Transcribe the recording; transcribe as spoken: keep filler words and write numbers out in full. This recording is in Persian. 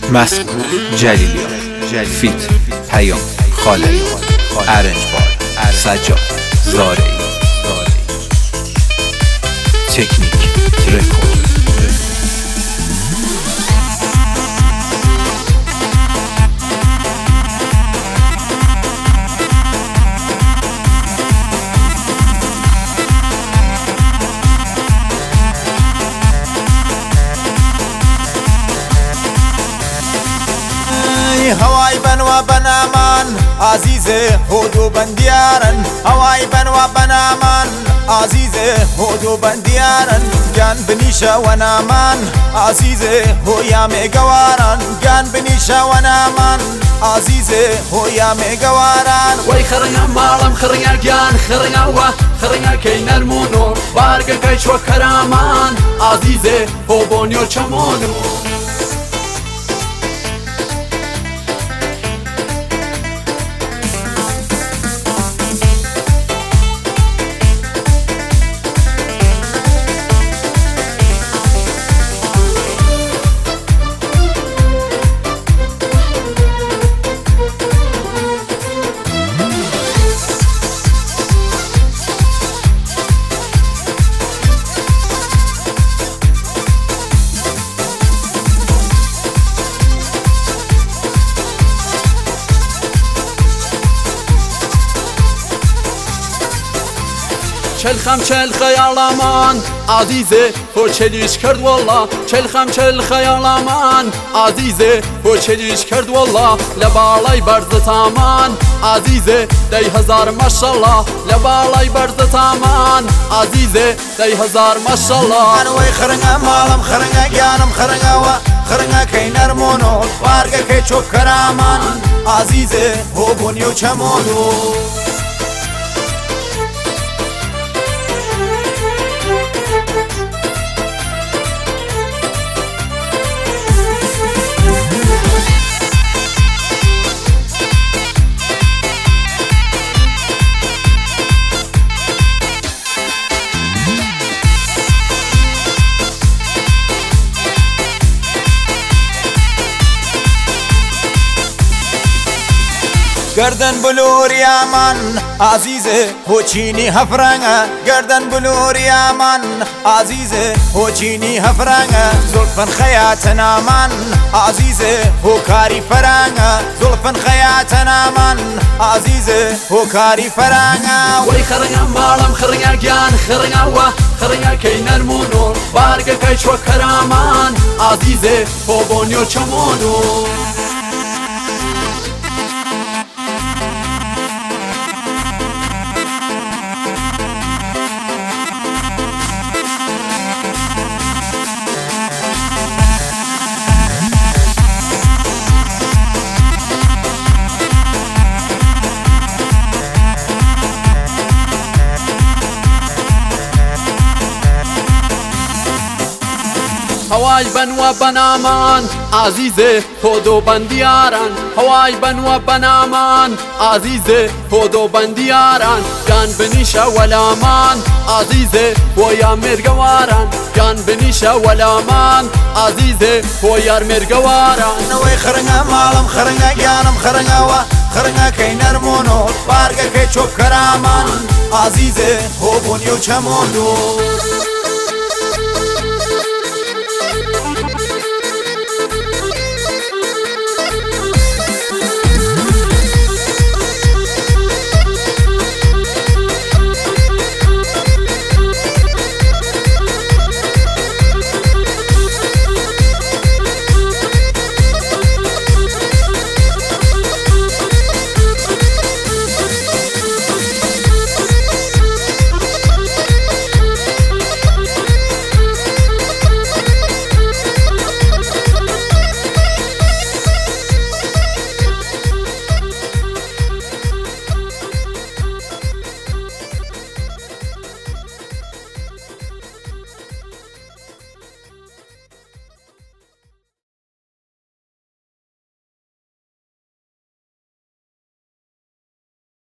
مسعود جلیلیان، فیت پیام خالقی، ارنج بار سجاد زارعی، تکنیک رکورد. هواي بنوا بنامان عزيزي هودو بنديارن هواي بنوا بنامان عزيزي هودو بنديارن جان بنيشا ونامان عزيزي هو يا ميقوارن جان بنيشا ونامان عزيزي هو يا ميقوارن وي خرنا مالم خرنا جان خرنا و خرنا كين المونو بارك كيش وكرامان عزيزي هو بونيو چمونو چل خم چل خیال امان عزیزه تو چلیش کرد والله چل خم چل خیال امان عزیزه تو چلیش کرد والله لبالای برز تامان عزیزه دی هزار ماشالله لبالای برز تامان عزیزه دی هزار ماشالله انا وي خرنا مالم خرنا جانم خرنا و خرنا كين ارمونو بارك كي چوب كرامان عزيزي هو بونيو چمونو گردن بلور یامن عزیزه هو چینی هفرنگه گردن بلور یامن عزیزه هو چینی هفرنگه زلفن خیاتنا من عزیزه هو کاری فرنگه زلفن خیاتنا من عزیزه هو کاری فرنگه وی خرنگا مالم خرنگا گیان خرنگا و خرنگا کین المونو بارگه کیش و کرامان عزیزه هو بونیو چمونو هواي بنوا بنامان عزيزي خودو بندياران هواي بنوا بنامان عزيزي خودو بندياران جان بنيشا ولامان عزيزي ويا مرقواران جان بنيشا ولامان عزيزي ويا مرقواران نوي خرنا مالم خرنا جانم خرنا و خرنا كين ارمونو بارك كي چوب كرامان عزيزي هو بونيو چمونو